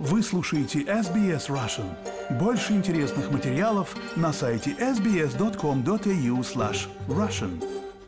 Вы слушаете SBS Russian. Больше интересных материалов на сайте sbs.com.au/russian.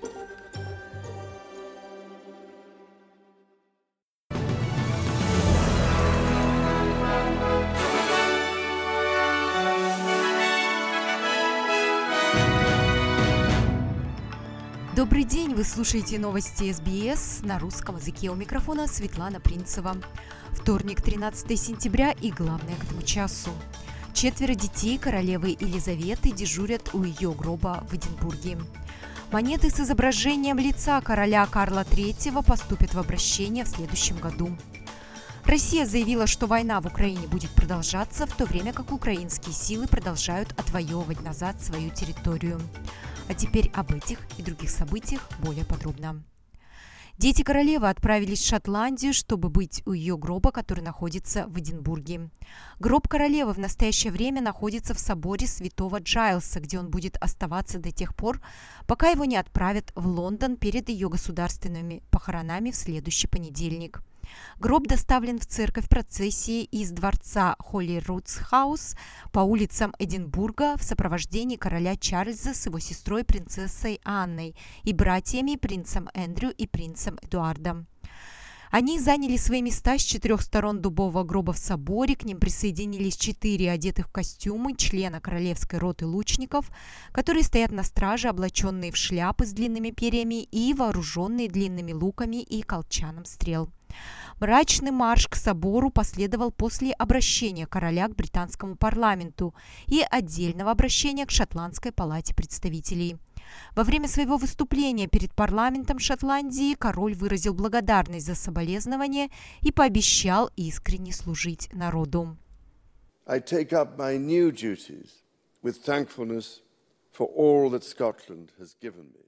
Добрый день, вы слушаете новости СБС на русском языке. У микрофона Светлана Принцева. Вторник, 13 сентября и главное к этому часу. 4 детей королевы Елизаветы дежурят у ее гроба в Эдинбурге. Монеты с изображением лица короля Карла III поступят в обращение в следующем году. Россия заявила, что война в Украине будет продолжаться, в то время как украинские силы продолжают отвоевывать назад свою территорию. А теперь об этих и других событиях более подробно. Дети королевы отправились в Шотландию, чтобы быть у ее гроба, который находится в Эдинбурге. Гроб королевы в настоящее время находится в соборе Святого Джайлса, где он будет оставаться до тех пор, пока его не отправят в Лондон перед ее государственными похоронами в следующий понедельник. Гроб доставлен в церковь процессии из дворца Холли-Рутс-хаус по улицам Эдинбурга в сопровождении короля Чарльза с его сестрой принцессой Анной и братьями принцем Эндрю и принцем Эдуардом. Они заняли свои места с 4 сторон дубового гроба в соборе, к ним присоединились 4 одетых в костюмы члена королевской роты лучников, которые стоят на страже, облаченные в шляпы с длинными перьями и вооруженные длинными луками и колчаном стрел. Мрачный марш к собору последовал после обращения короля к британскому парламенту и отдельного обращения к Шотландской палате представителей. Во время своего выступления перед парламентом Шотландии король выразил благодарность за соболезнования и пообещал искренне служить народу. I take up my new duties with thankfulness for all that Scotland has given me.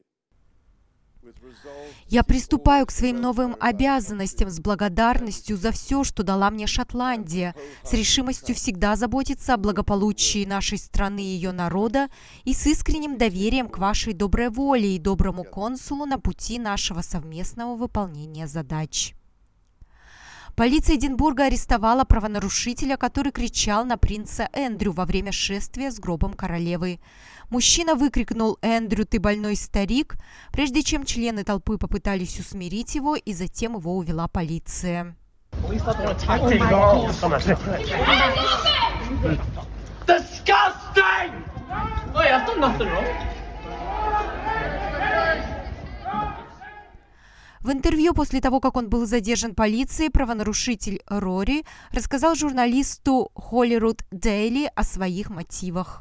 Я приступаю к своим новым обязанностям с благодарностью за все, что дала мне Шотландия, с решимостью всегда заботиться о благополучии нашей страны и ее народа и с искренним доверием к вашей доброй воле и доброму консулу на пути нашего совместного выполнения задач. Полиция Эдинбурга арестовала правонарушителя, который кричал на принца Эндрю во время шествия с гробом королевы. Мужчина выкрикнул: «Эндрю, ты больной старик!», прежде чем члены толпы попытались усмирить его, и затем его увела полиция. В интервью после того, как он был задержан полицией, правонарушитель Рори рассказал журналисту Holyrood Daily о своих мотивах.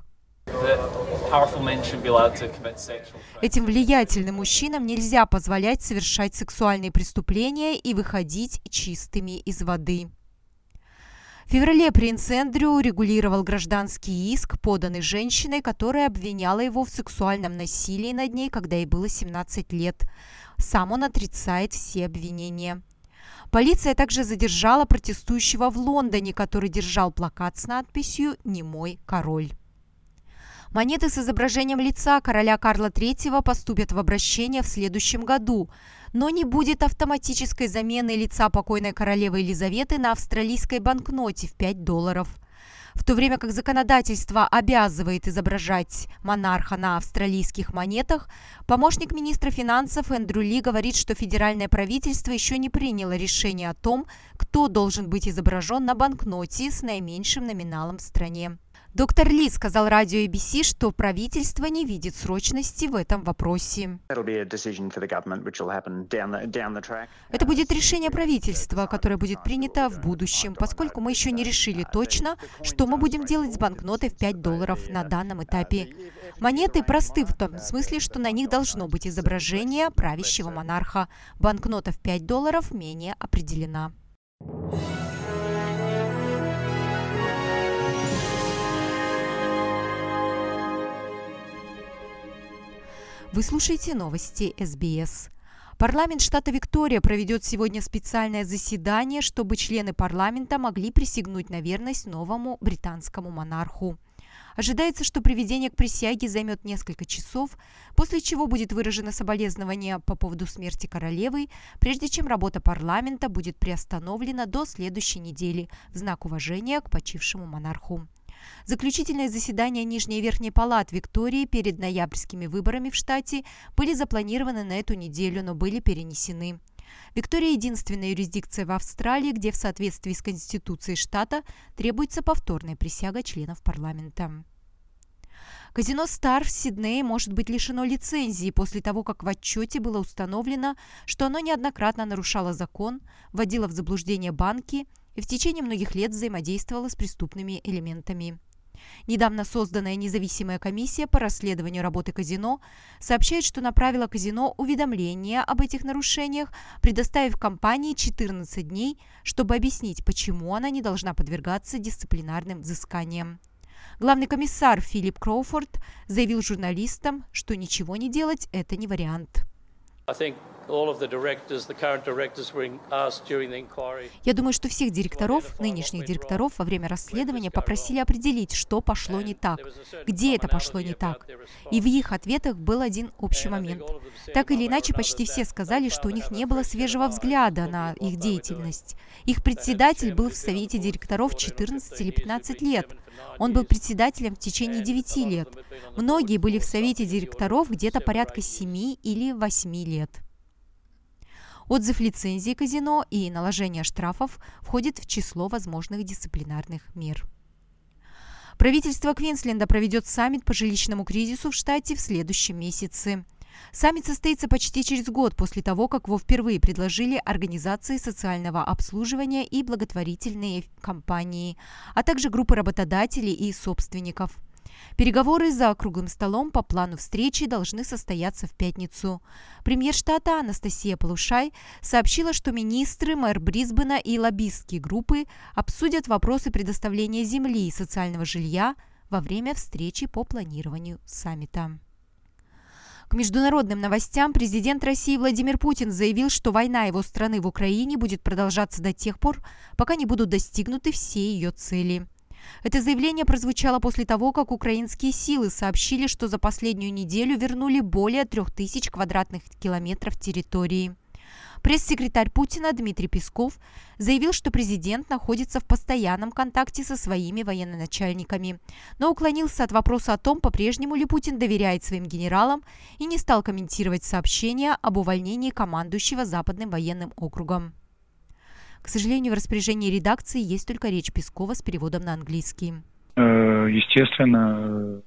Этим влиятельным мужчинам нельзя позволять совершать сексуальные преступления и выходить чистыми из воды. В феврале принц Эндрю регулировал гражданский иск, поданный женщиной, которая обвиняла его в сексуальном насилии над ней, когда ей было 17 лет. Сам он отрицает все обвинения. Полиция также задержала протестующего в Лондоне, который держал плакат с надписью «Не мой король». Монеты с изображением лица короля Карла III поступят в обращение в следующем году, но не будет автоматической замены лица покойной королевы Елизаветы на австралийской банкноте в $5. В то время как законодательство обязывает изображать монарха на австралийских монетах, помощник министра финансов Эндрю Ли говорит, что федеральное правительство еще не приняло решение о том, кто должен быть изображен на банкноте с наименьшим номиналом в стране. Доктор Ли сказал радио ABC, что правительство не видит срочности в этом вопросе. Это будет решение правительства, которое будет принято в будущем, поскольку мы еще не решили точно, что мы будем делать с банкнотой в $5 на данном этапе. Монеты просты в том смысле, что на них должно быть изображение правящего монарха. Банкнота в $5 менее определена. Вы слушаете новости СБС. Парламент штата Виктория проведет сегодня специальное заседание, чтобы члены парламента могли присягнуть на верность новому британскому монарху. Ожидается, что приведение к присяге займет несколько часов, после чего будет выражено соболезнование по поводу смерти королевы, прежде чем работа парламента будет приостановлена до следующей недели в знак уважения к почившему монарху. Заключительные заседания Нижней и Верхней палат Виктории перед ноябрьскими выборами в штате были запланированы на эту неделю, но были перенесены. Виктория – единственная юрисдикция в Австралии, где в соответствии с Конституцией штата требуется повторная присяга членов парламента. Казино «Стар» в Сиднее может быть лишено лицензии после того, как в отчете было установлено, что оно неоднократно нарушало закон, вводило в заблуждение банки и в течение многих лет взаимодействовало с преступными элементами. Недавно созданная независимая комиссия по расследованию работы казино сообщает, что направила казино уведомление об этих нарушениях, предоставив компании 14 дней, чтобы объяснить, почему она не должна подвергаться дисциплинарным взысканиям. Главный комиссар Филипп Кроуфорд заявил журналистам, что ничего не делать – это не вариант. Я думаю, что всех директоров, нынешних директоров, во время расследования попросили определить, что пошло не так, где это пошло не так. И в их ответах был один общий момент. Так или иначе, почти все сказали, что у них не было свежего взгляда на их деятельность. Их председатель был в совете директоров 14 или 15 лет. Он был председателем в течение 9 лет. Многие были в совете директоров где-то порядка 7 или 8 лет. Отзыв лицензии казино и наложение штрафов входит в число возможных дисциплинарных мер. Правительство Квинсленда проведет саммит по жилищному кризису в штате в следующем месяце. Саммит состоится почти через год после того, как его впервые предложили организации социального обслуживания и благотворительные компании, а также группы работодателей и собственников. Переговоры за круглым столом по плану встречи должны состояться в пятницу. Премьер штата Анастасия Полушай сообщила, что министры, мэр Брисбена и лоббистские группы обсудят вопросы предоставления земли и социального жилья во время встречи по планированию саммита. К международным новостям президент России Владимир Путин заявил, что война его страны в Украине будет продолжаться до тех пор, пока не будут достигнуты все ее цели. Это заявление прозвучало после того, как украинские силы сообщили, что за последнюю неделю вернули более 3000 квадратных километров территории. Пресс-секретарь Путина Дмитрий Песков заявил, что президент находится в постоянном контакте со своими военачальниками, но уклонился от вопроса о том, по-прежнему ли Путин доверяет своим генералам, и не стал комментировать сообщения об увольнении командующего Западным военным округом. К сожалению, в распоряжении редакции есть только речь Пескова с переводом на английский. Естественно,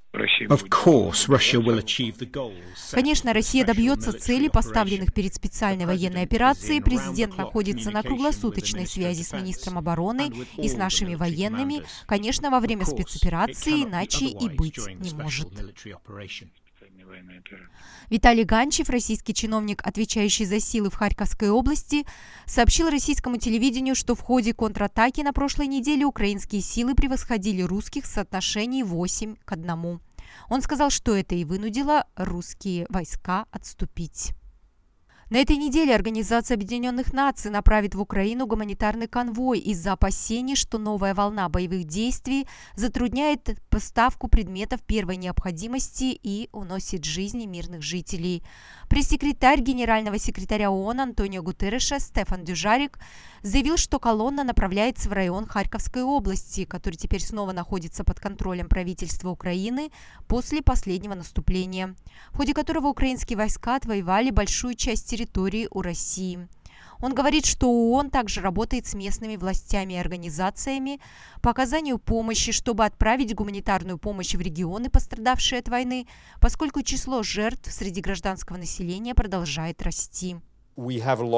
Конечно, Россия добьется целей, поставленных перед специальной военной операцией. Президент находится на круглосуточной связи с министром обороны и с нашими военными. Конечно, во время спецоперации иначе и быть не может. Виталий Ганчев, российский чиновник, отвечающий за силы в Харьковской области, сообщил российскому телевидению, что в ходе контратаки на прошлой неделе украинские силы превосходили русских в соотношении 8:1. Он сказал, что это и вынудило русские войска отступить. На этой неделе Организация Объединенных Наций направит в Украину гуманитарный конвой из-за опасений, что новая волна боевых действий затрудняет поставку предметов первой необходимости и уносит жизни мирных жителей. Пресс-секретарь генерального секретаря ООН Антонио Гутерреша Стефан Дюжарик заявил, что колонна направляется в район Харьковской области, который теперь снова находится под контролем правительства Украины после последнего наступления, в ходе которого украинские войска отвоевали большую часть территории у России. Он говорит, что ООН также работает с местными властями и организациями по оказанию помощи, чтобы отправить гуманитарную помощь в регионы, пострадавшие от войны, поскольку число жертв среди гражданского населения продолжает расти. У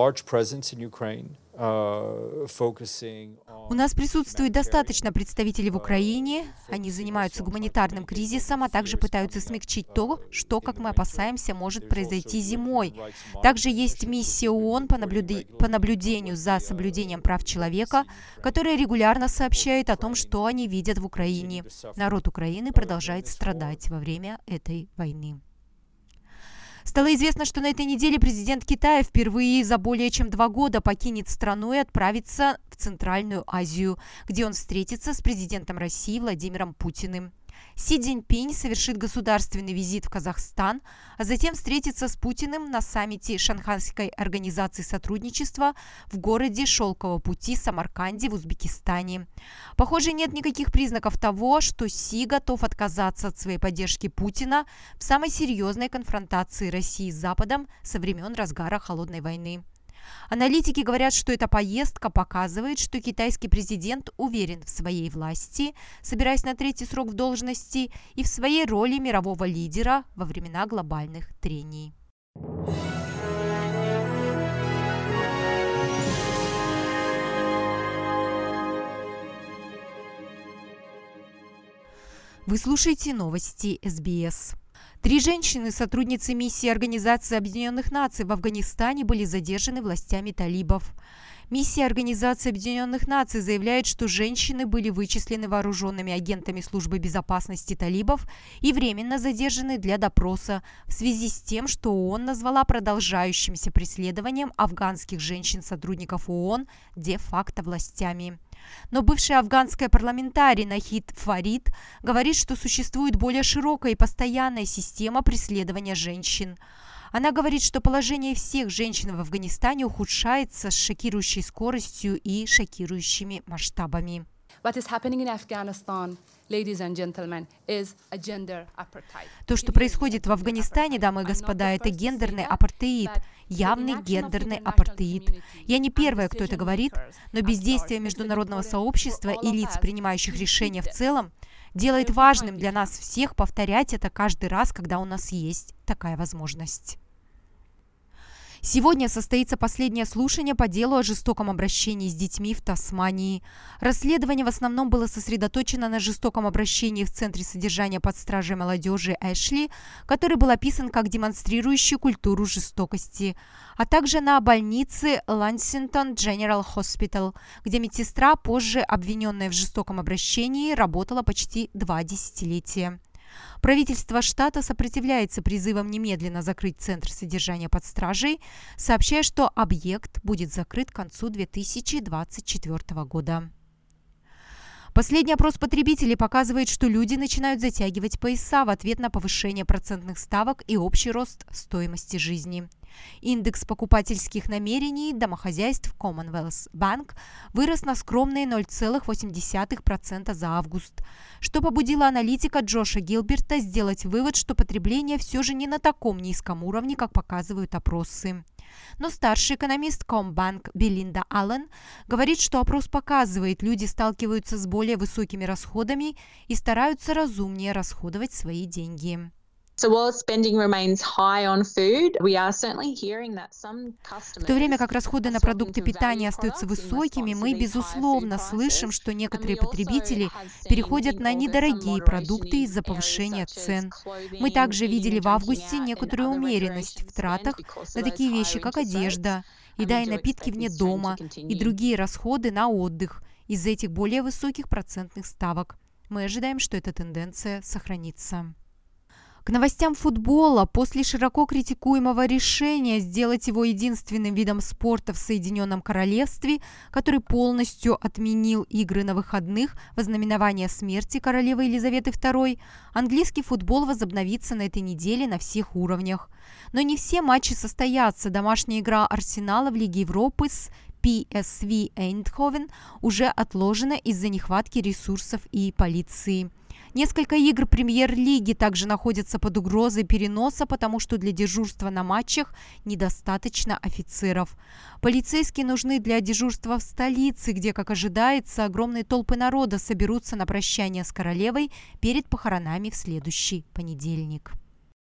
нас присутствует достаточно представителей в Украине. Они занимаются гуманитарным кризисом, а также пытаются смягчить то, что, как мы опасаемся, может произойти зимой. Также есть миссия ООН по наблюдению за соблюдением прав человека, которая регулярно сообщает о том, что они видят в Украине. Народ Украины продолжает страдать во время этой войны. Стало известно, что на этой неделе президент Китая впервые за более чем 2 года покинет страну и отправится в Центральную Азию, где он встретится с президентом России Владимиром Путиным. Си Цзиньпинь совершит государственный визит в Казахстан, а затем встретится с Путиным на саммите Шанхайской организации сотрудничества в городе Шелкового пути Самарканде в Узбекистане. Похоже, нет никаких признаков того, что Си готов отказаться от своей поддержки Путина в самой серьезной конфронтации России с Западом со времен разгара Холодной войны. Аналитики говорят, что эта поездка показывает, что китайский президент уверен в своей власти, собираясь на третий срок в должности, и в своей роли мирового лидера во времена глобальных трений. Вы слушаете новости СБС. 3 женщины, сотрудницы миссии Организации Объединенных Наций в Афганистане, были задержаны властями талибов. Миссия Организации Объединенных Наций заявляет, что женщины были вычислены вооруженными агентами службы безопасности талибов и временно задержаны для допроса в связи с тем, что ООН назвала продолжающимся преследованием афганских женщин-сотрудников ООН де-факто властями. Но бывшая афганская парламентарий Нахид Фарид говорит, что существует более широкая и постоянная система преследования женщин. Она говорит, что положение всех женщин в Афганистане ухудшается с шокирующей скоростью и шокирующими масштабами. То, что происходит в Афганистане, дамы и господа, это гендерный апартеид, явный гендерный апартеид. Я не первая, кто это говорит, но бездействие международного сообщества и лиц, принимающих решения в целом, делает важным для нас всех повторять это каждый раз, когда у нас есть такая возможность. Сегодня состоится последнее слушание по делу о жестоком обращении с детьми в Тасмании. Расследование в основном было сосредоточено на жестоком обращении в Центре содержания под стражей молодежи Эшли, который был описан как демонстрирующий культуру жестокости, а также на больнице Лансингтон General Hospital, где медсестра, позже обвиненная в жестоком обращении, работала почти 2 десятилетия. Правительство штата сопротивляется призывам немедленно закрыть Центр содержания под стражей, сообщая, что объект будет закрыт к концу 2024 года. Последний опрос потребителей показывает, что люди начинают затягивать пояса в ответ на повышение процентных ставок и общий рост стоимости жизни. Индекс покупательских намерений домохозяйств Commonwealth Bank вырос на скромные 0,8% за август, что побудило аналитика Джоша Гилберта сделать вывод, что потребление все же не на таком низком уровне, как показывают опросы. Но старший экономист Combank Белинда Аллен говорит, что опрос показывает, люди сталкиваются с более высокими расходами и стараются разумнее расходовать свои деньги. В то время как расходы на продукты питания остаются высокими, мы, безусловно, слышим, что некоторые потребители переходят на недорогие продукты из-за повышения цен. Мы также видели в августе некоторую умеренность в тратах на такие вещи, как одежда, еда и напитки вне дома и другие расходы на отдых из-за этих более высоких процентных ставок. Мы ожидаем, что эта тенденция сохранится. К новостям футбола. После широко критикуемого решения сделать его единственным видом спорта в Соединенном Королевстве, который полностью отменил игры на выходных во знаменование смерти королевы Елизаветы II, английский футбол возобновится на этой неделе на всех уровнях. Но не все матчи состоятся. Домашняя игра Арсенала в Лиге Европы с PSV Eindhoven уже отложена из-за нехватки ресурсов и полиции. Несколько игр премьер-лиги также находятся под угрозой переноса, потому что для дежурства на матчах недостаточно офицеров. Полицейские нужны для дежурства в столице, где, как ожидается, огромные толпы народа соберутся на прощание с королевой перед похоронами в следующий понедельник.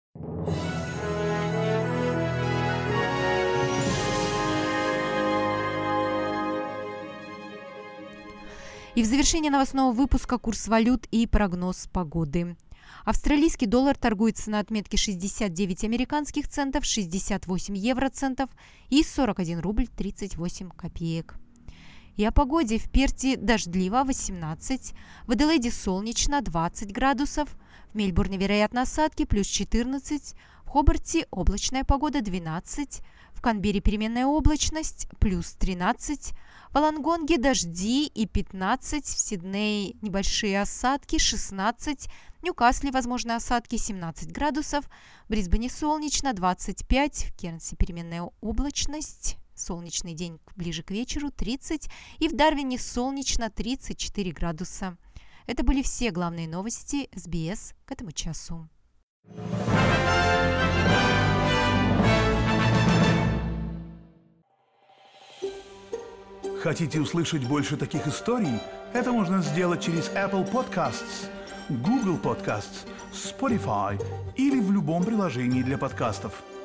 И в завершение новостного выпуска курс валют и прогноз погоды. Австралийский доллар торгуется на отметке 69 американских центов, 68 евроцентов и 41 рубль 38 копеек. И о погоде. В Перте дождливо 18, в Аделаиде солнечно 20 градусов, в Мельбурне вероятно осадки плюс 14, в Хобарте облачная погода 12, в Канберре переменная облачность плюс 13, В Волонгонге дожди и 15, в Сиднее небольшие осадки 16, в Ньюкасле возможны осадки 17 градусов, в Брисбене солнечно 25, в Кернсе переменная облачность, солнечный день ближе к вечеру 30 и в Дарвине солнечно 34 градуса. Это были все главные новости СБС к этому часу. Хотите услышать больше таких историй? Это можно сделать через Apple Podcasts, Google Podcasts, Spotify или в любом приложении для подкастов.